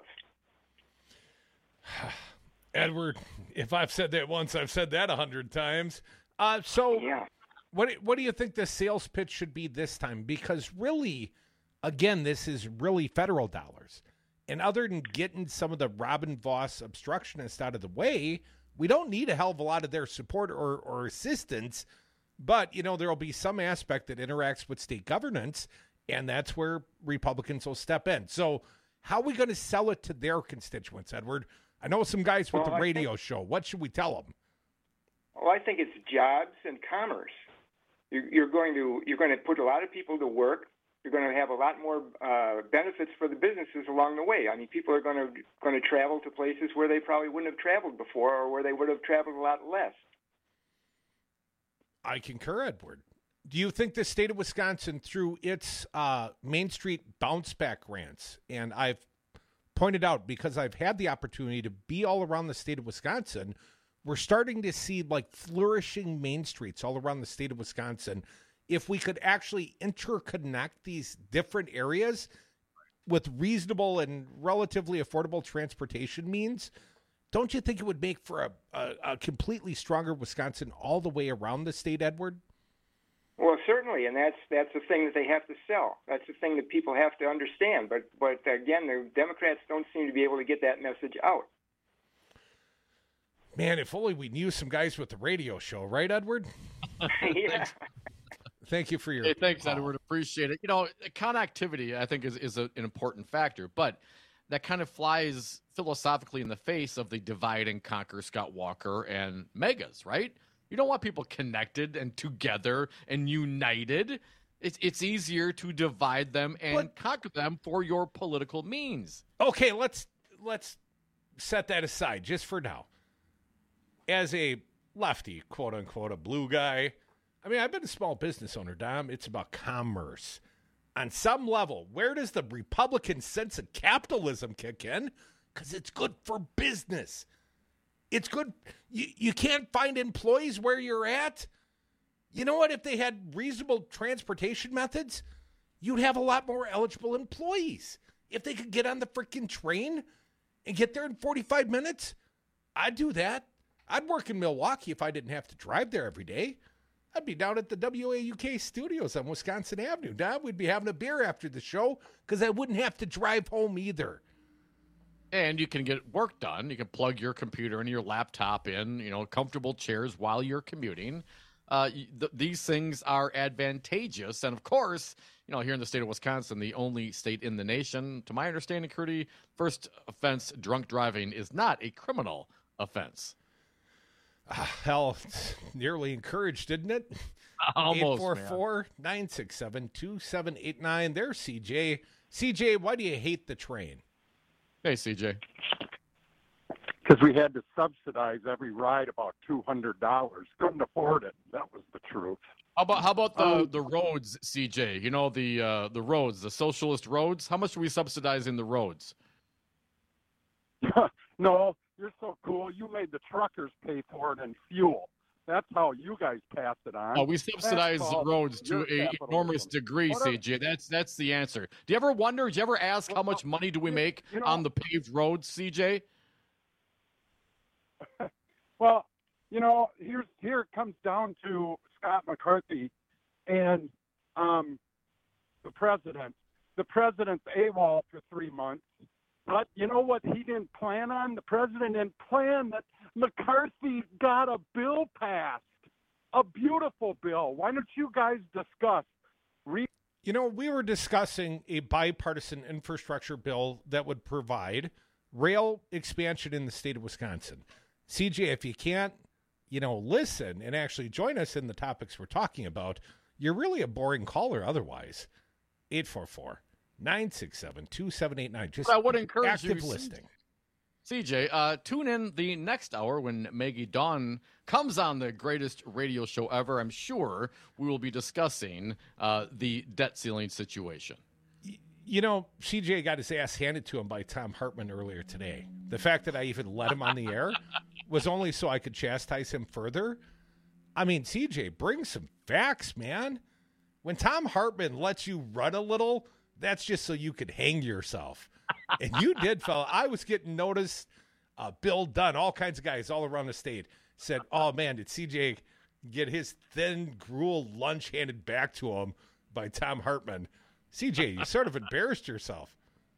Edward, if I've said that once, I've said that 100 times. So yeah. What do you think the sales pitch should be this time? Because really, again, this is really federal dollars. And other than getting some of the Robin Vos obstructionists out of the way, we don't need a hell of a lot of their support or assistance. But, you know, there will be some aspect that interacts with state governance, and that's where Republicans will step in. So how are we going to sell it to their constituents, Edward? I know some guys with the radio show. What should we tell them? Well, I think it's jobs and commerce. You're going to put a lot of people to work. You're going to have a lot more benefits for the businesses along the way. I mean, people are going to travel to places where they probably wouldn't have traveled before, or where they would have traveled a lot less. I concur, Edward. Do you think the state of Wisconsin, through its Main Street bounce back grants, and I've pointed out because I've had the opportunity to be all around the state of Wisconsin, we're starting to see like flourishing main streets all around the state of Wisconsin. If we could actually interconnect these different areas with reasonable and relatively affordable transportation means, don't you think it would make for a completely stronger Wisconsin all the way around the state, Edward? Well, certainly, and that's the thing that they have to sell. That's the thing that people have to understand. But again, the Democrats don't seem to be able to get that message out. Man, if only we knew some guys with the radio show, right, Edward? Yeah. Thank you for your. Hey, thanks, Edward. Appreciate it. You know, connectivity, I think, is an important factor, but that kind of flies philosophically in the face of the divide and conquer Scott Walker and megas, right? You don't want people connected and together and united. It's easier to divide them and conquer them for your political means. Okay, let's set that aside just for now. As a lefty, quote unquote, a blue guy, I mean, I've been a small business owner, Dom. It's about commerce. On some level, where does the Republican sense of capitalism kick in? Because it's good for business. It's good. You can't find employees where you're at. You know what? If they had reasonable transportation methods, you'd have a lot more eligible employees. If they could get on the freaking train and get there in 45 minutes, I'd do that. I'd work in Milwaukee if I didn't have to drive there every day. I'd be down at the WAUK studios on Wisconsin Avenue. We'd be having a beer after the show because I wouldn't have to drive home either. And you can get work done. You can plug your computer and your laptop in, comfortable chairs while you're commuting. These things are advantageous. And, of course, here in the state of Wisconsin, the only state in the nation, to my understanding, Curdy, first offense, drunk driving, is not a criminal offense. Hell, it's nearly encouraged, isn't it? Almost, 844-967-2789. There's CJ. CJ, why do you hate the train? Hey, CJ. Because we had to subsidize every ride about $200. Couldn't afford it. That was the truth. How about the roads, CJ? The roads, the socialist roads. How much do we subsidize in the roads? No, you're so cool. You made the truckers pay for it in fuel. That's how you guys pass it on. Oh, we subsidize the roads to an enormous degree, CJ. That's the answer. Do you ever wonder? Do you ever ask how much money do we make on the paved roads, CJ? Well, here it comes down to Scott McCarthy and the president. The president's AWOL for 3 months. But you know what he didn't plan on? The president didn't plan that McCarthy got a bill passed, a beautiful bill. Why don't you guys discuss? We were discussing a bipartisan infrastructure bill that would provide rail expansion in the state of Wisconsin. CJ, if you can't, listen and actually join us in the topics we're talking about, you're really a boring caller otherwise. 844-967-2789. Just I would encourage active you, listening. CJ, tune in the next hour when Maggie Dawn comes on the greatest radio show ever. I'm sure we will be discussing the debt ceiling situation. CJ got his ass handed to him by Tom Hartman earlier today. The fact that I even let him on the air was only so I could chastise him further. I mean, CJ, bring some facts, man. When Tom Hartman lets you run a little, that's just so you could hang yourself. And you did, fella. I was getting noticed. Bill Dunn, all kinds of guys all around the state said, oh, man, did CJ get his thin gruel lunch handed back to him by Tom Hartman? CJ, you sort of embarrassed yourself.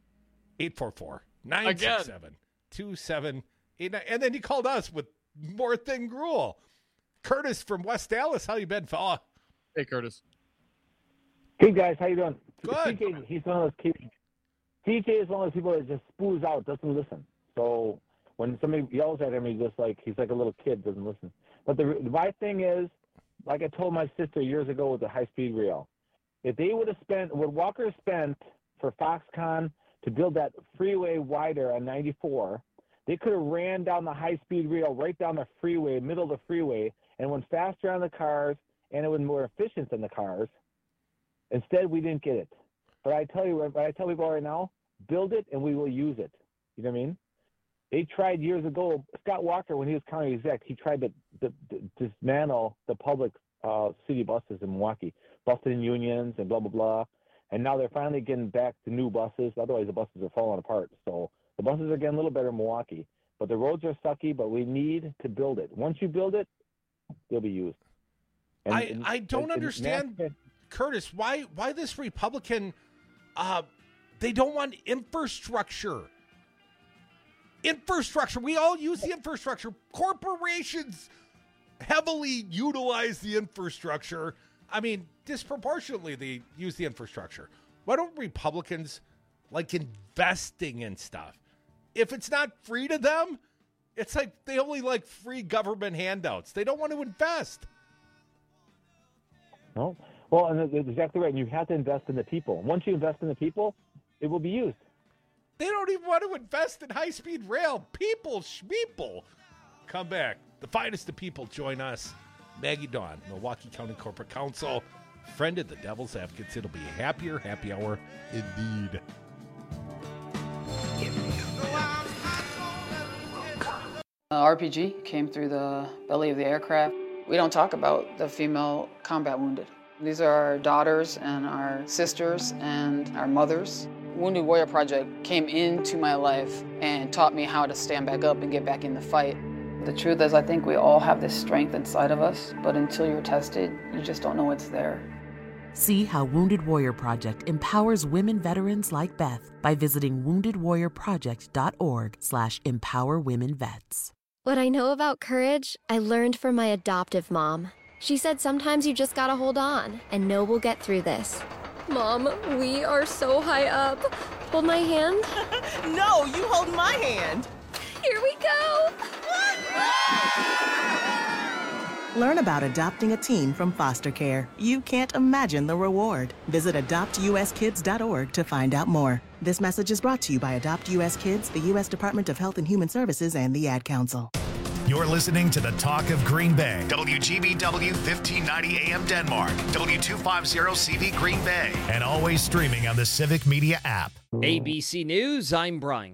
844-967-2789. And then you called us with more thin gruel. Curtis from West Dallas, how you been, fella? Hey, Curtis. Hey, guys, how you doing? Good. CJ, he's one of those kids. CJ is one of those people that just spews out, doesn't listen. So when somebody yells at him, he's like a little kid, doesn't listen. But my thing is, like I told my sister years ago with the high-speed rail, if they would have spent what Walker spent for Foxconn to build that freeway wider on 94, they could have ran down the high-speed rail right down the freeway, middle of the freeway, and went faster on the cars, and it was more efficient than the cars. Instead, we didn't get it. But I tell people right now, build it and we will use it. You know what I mean? They tried years ago. Scott Walker, when he was county exec, he tried to dismantle the public city buses in Milwaukee, busted in unions and blah, blah, blah. And now they're finally getting back to new buses. Otherwise, the buses are falling apart. So the buses are getting a little better in Milwaukee. But the roads are sucky, but we need to build it. Once you build it, they'll be used. I don't understand, Curtis, why this Republican, they don't want infrastructure. Infrastructure. We all use the infrastructure. Corporations heavily utilize the infrastructure. I mean, disproportionately, they use the infrastructure. Why don't Republicans like investing in stuff? If it's not free to them, it's like they only like free government handouts. They don't want to invest. No. Well, and that's exactly right. You have to invest in the people. Once you invest in the people, it will be used. They don't even want to invest in high-speed rail. People. Come back. The finest of people join us. Maggie Dawn, Milwaukee County Corporate Counsel, friend of the Devil's Advocates. It'll be a happier happy hour indeed. RPG came through the belly of the aircraft. We don't talk about the female combat wounded. These are our daughters and our sisters and our mothers. Wounded Warrior Project came into my life and taught me how to stand back up and get back in the fight. The truth is, I think we all have this strength inside of us, but until you're tested, you just don't know it's there. See how Wounded Warrior Project empowers women veterans like Beth by visiting woundedwarriorproject.org/empowerwomenvets. What I know about courage, I learned from my adoptive mom. She said sometimes you just gotta hold on and know we'll get through this. Mom, we are so high up. Hold my hand. No, you hold my hand. Here we go. Learn about adopting a teen from foster care. You can't imagine the reward. Visit adoptuskids.org to find out more. This message is brought to you by Adopt U.S. Kids, the U.S. Department of Health and Human Services, and the Ad Council. You're listening to the Talk of Green Bay. WGBW 1590 AM Denmark. W250 CV Green Bay. And always streaming on the Civic Media app. ABC News, I'm Brian.